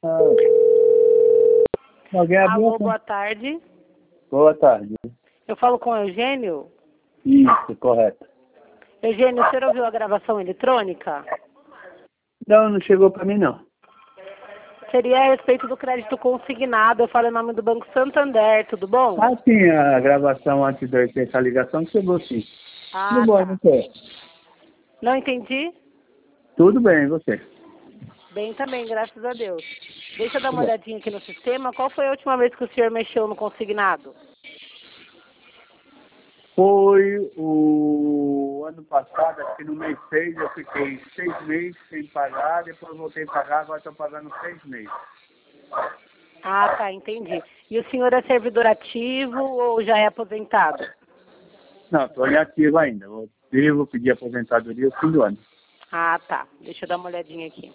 Ah, alguém abriu? Alô, boa tarde. Boa tarde. Eu falo com o Eugênio. Isso, correto. Eugênio, o senhor ouviu a gravação eletrônica? Não, não chegou para mim, não. Seria a respeito do crédito consignado. Eu falo em nome do Banco Santander, tudo bom? Ah, sim, a gravação antes de eu ter essa ligação chegou sim. Tudo bom, Tá. não sei. Não entendi? Tudo bem, e você? Bem também, graças a Deus. Deixa eu dar uma Tudo bem. olhadinha aqui no sistema. Qual foi a última vez que o senhor mexeu no consignado? Foi o ano passado, acho que no mês 6, eu fiquei 6 meses sem pagar, depois voltei a pagar, agora estou pagando 6 meses. Ah, tá, entendi. E o senhor é servidor ativo ou já é aposentado? Não, estou em ativo ainda. Eu devo pedir aposentadoria no fim do ano. Ah, tá. Deixa eu dar uma olhadinha aqui.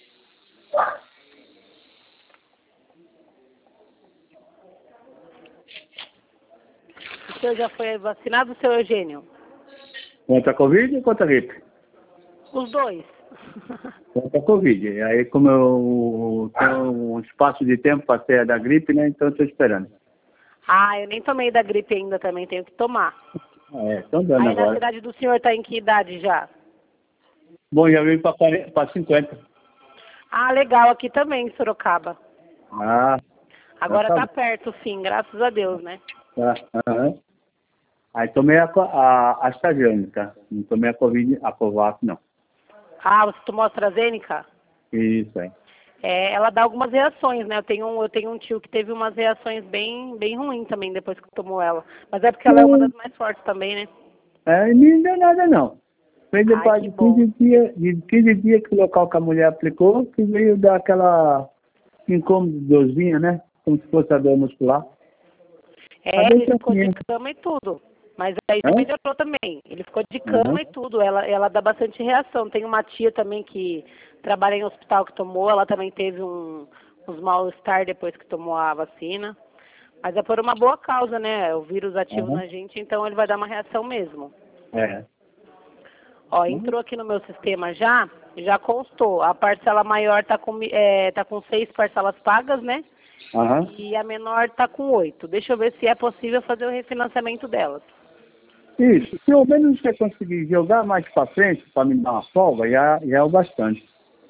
O senhor já foi vacinado, seu Eugênio? Contra a Covid ou contra a gripe? Os dois. Contra a Covid. E aí, como eu tenho um espaço de tempo para ser da gripe, né? Então estou esperando. Ah, eu nem tomei da gripe ainda, também tenho que tomar. Estão dando Aí na agora. cidade do senhor tá em que idade já? Bom, já veio para 50. Ah, legal, aqui também em Sorocaba. Ah, Agora tá tá bom. perto, sim, graças a Deus, né? Tá, aham. Aí tomei a AstraZeneca. Não tomei a Covid, a Covax, não. Ah, você tomou a AstraZeneca? Isso aí. É, ela dá algumas reações, né? Eu tenho um tio que teve umas reações bem ruins também depois que tomou ela. Mas é porque ela é uma das mais fortes também, né? E não deu nada, não. Foi Ai, depois que bom. de 15 dias que o local que a mulher aplicou, que veio dar aquela incômodo de dorzinha, né? Como se fosse a dor muscular. A É, dor ele ficou de tranquila. cama e tudo. Mas aí já Hã? melhorou também. Ele ficou de Aham. cama e tudo. Ela dá bastante reação. Tem uma tia também que trabalha em hospital que tomou. Ela também teve uns mal-estar depois que tomou a vacina. Mas é por uma boa causa, né? O vírus ativo Aham. na gente, então ele vai dar uma reação mesmo. É. Ó, entrou aqui no meu sistema já constou. A parcela maior tá com 6 parcelas pagas, né? Aham. E a menor tá com 8. Deixa eu ver se é possível fazer o refinanciamento delas. Isso. Se ao menos você conseguir jogar mais para frente, para me dar uma folga, já é o bastante.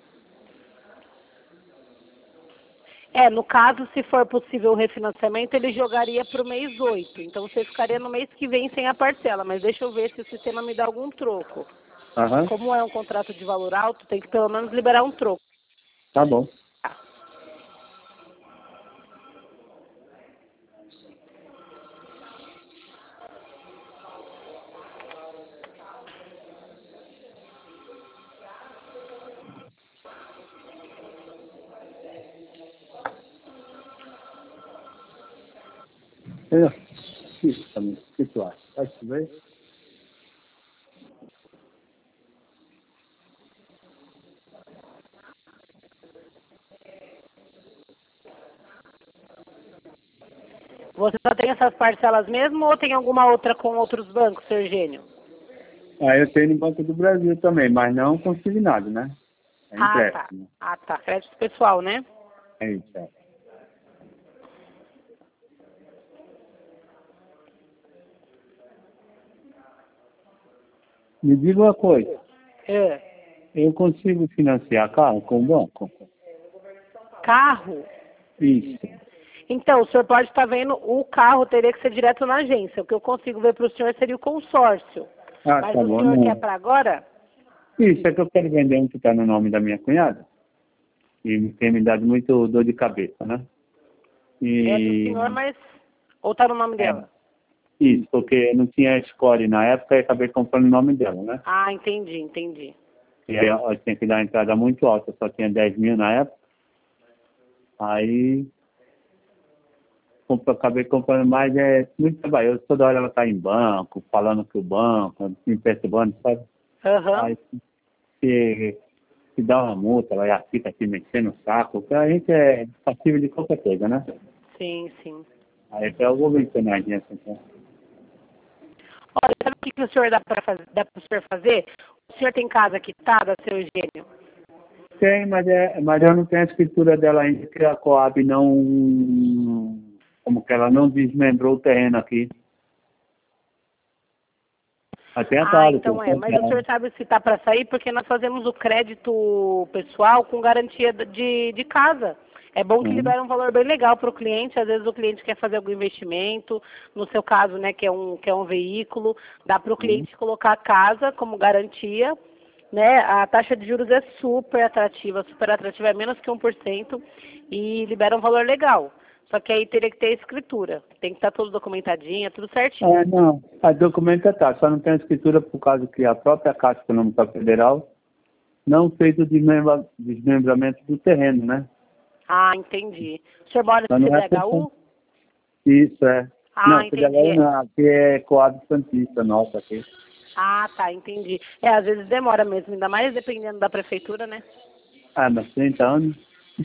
É, no caso, se for possível o refinanciamento, ele jogaria para o mês 8. Então você ficaria no mês que vem sem a parcela. Mas deixa eu ver se o sistema me dá algum troco. Aham. Como é um contrato de valor alto, tem que pelo menos liberar um troco. Tá bom. Isso também. O que tu acha? Acho que veio. Você só tem essas parcelas mesmo ou tem alguma outra com outros bancos, seu Eugênio? Eu tenho no Banco do Brasil também, mas não consignado, né? É Ah, tá. empréstimo. Ah, tá. Crédito pessoal, né? É isso, é. Me diga uma coisa. É. Eu consigo financiar carro com o banco? Carro? Isso. Então, o senhor pode estar vendo, o carro teria que ser direto na agência. O que eu consigo ver para o senhor seria o consórcio. Ah, Mas tá o bom. senhor quer Não. para agora? Isso, é que eu quero vender um que está no nome da minha cunhada. E tem me dado muito dor de cabeça, né? É do senhor, E mas... Ou está no nome é, dela? isso, porque não tinha score na época e acabei comprando o nome dela, né? Ah, entendi. E aí eu tinha que dar uma entrada muito alta, só tinha 10 mil na época. Aí acabei comprando mais, muito trabalhoso. Toda hora ela tá em banco, falando que o banco, me perturbando, sabe? Aham. Aí se dá uma multa, ela já fica aqui mexendo o saco, porque a gente é passível de qualquer coisa, né? Sim. Aí eu vou vencer na agência, então. Olha, sabe o que o senhor dá para o senhor fazer? O senhor tem casa quitada, seu Eugênio? tenho, mas eu não tenho a escritura dela ainda, que a Coab não... Como que ela não desmembrou o terreno aqui. Até agora. Então mas o senhor sabe se está para sair, porque nós fazemos o crédito pessoal com garantia de casa. É bom que libera um valor bem legal para o cliente. Às vezes o cliente quer fazer algum investimento, no seu caso, né, que é um veículo, dá para o cliente colocar a casa como garantia, né? A taxa de juros é super atrativa, é menos que 1% e libera um valor legal. Só que aí teria que ter escritura. Tem que estar tudo documentadinho, tudo certinho. Não, a documenta tá, só não tem a escritura por causa que a própria Caixa Econômica Federal não fez o desmembramento do terreno, né? Entendi. O senhor mora no CDHU? Isso, é. Não, Entendi. CDHU não, aqui é Coab Santista, nossa, aqui. Tá, entendi. Às vezes demora mesmo, ainda mais dependendo da prefeitura, né? Mas 30 anos.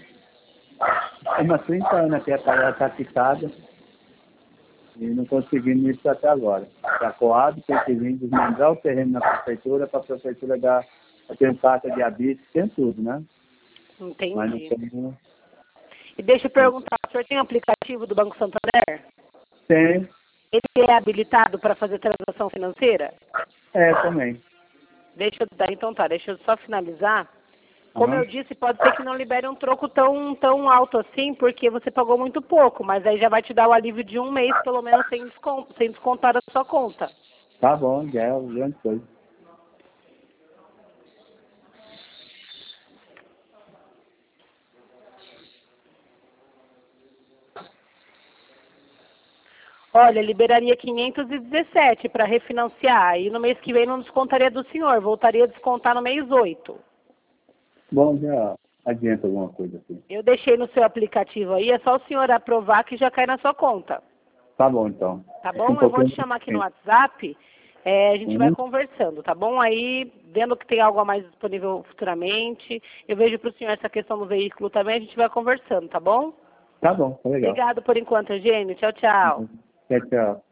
É umas 30 anos aqui, ela está quitada e não conseguimos isso até agora. A Coab tem que vir desmembrar o terreno na prefeitura para a prefeitura dar, ter carta de habite, tem tudo, né? Entendi. Mas não tem... E deixa eu perguntar, o senhor tem um aplicativo do Banco Santander? Tem. Ele é habilitado para fazer transação financeira? Também. Deixa eu só finalizar. Como eu disse, pode ser que não libere um troco tão alto assim, porque você pagou muito pouco, mas aí já vai te dar o alívio de um mês, pelo menos, sem descontar da sua conta. Tá bom, já é uma grande coisa. Olha, liberaria 517 para refinanciar, e no mês que vem não descontaria do senhor, voltaria a descontar no mês 8. Bom, já adianta alguma coisa aqui. Eu deixei no seu aplicativo aí, é só o senhor aprovar que já cai na sua conta. Tá bom, então. Tá bom? Eu vou te chamar aqui no WhatsApp, a gente vai conversando, tá bom? Aí, vendo que tem algo a mais disponível futuramente, eu vejo para o senhor essa questão do veículo também, a gente vai conversando, tá bom? Tá bom, tá legal. Obrigado por enquanto, Eugênio. Tchau, tchau. Tchau, tchau.